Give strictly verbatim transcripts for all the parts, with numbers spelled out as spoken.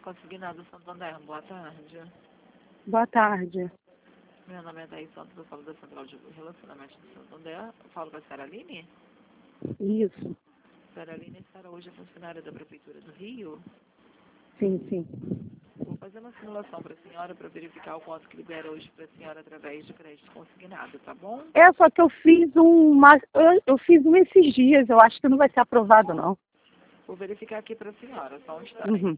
Consignado Santander, boa tarde. Boa tarde. Meu nome é Thaís Santos, eu falo da Central de Relacionamento de Santander. Eu falo com a senhora Aline. Isso. A senhora Aline, a senhora hoje é funcionária da Prefeitura do Rio. Sim, sim. Vou fazer uma simulação para a senhora para verificar o quanto que libera hoje para a senhora através de crédito consignado, tá bom? É, só que eu fiz um, mas eu, eu fiz um esses dias, eu acho que não vai ser aprovado, não. Vou verificar aqui para a senhora, só um instante. Uhum.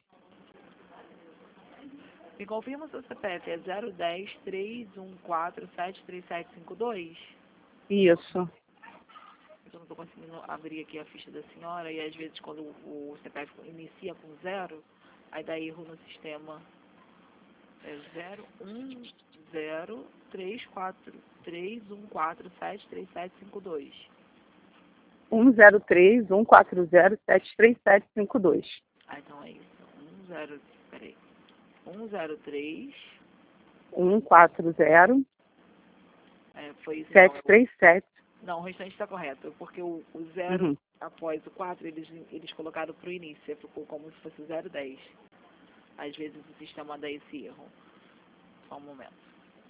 Me confirma se o C P F é zero um zero, três um quatro, sete três sete cinco dois? Isso. Eu não estou conseguindo abrir aqui a ficha da senhora e às vezes quando o C P F inicia com zero, aí dá erro no sistema. É zero um zero, três quatro três um quatro, sete três sete cinco dois. um zero três, um quatro zero, sete três sete cinco dois. Ah, então é isso. um zero, peraí. um zero três, um quatro zero, é, foi isso então. sete três sete. Não, o restante está correto, porque o, o zero Uhum. após o quatro, eles, eles colocaram para o início, ficou como se fosse zero dez. Às vezes o sistema dá esse erro. Só um momento.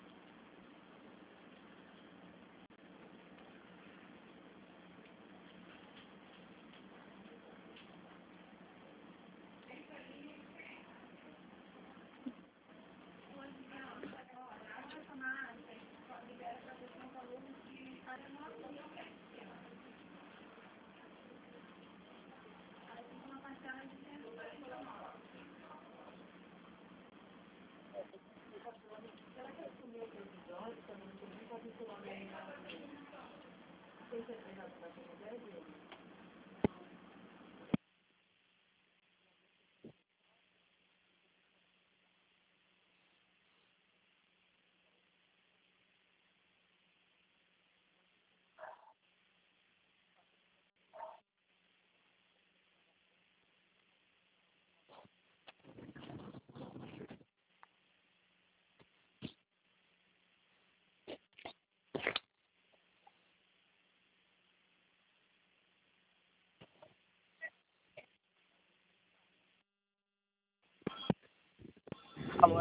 Alô?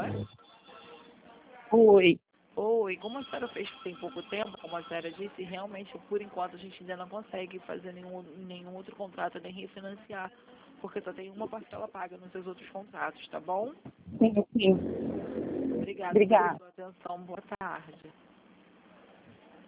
Oi. Oi, como a senhora fez tem pouco tempo, como a senhora disse, realmente, por enquanto, a gente ainda não consegue fazer nenhum, nenhum outro contrato, nem refinanciar, porque só tem uma parcela paga nos seus outros contratos, tá bom? Sim, sim. Obrigada pela Obrigada. sua atenção. Boa tarde.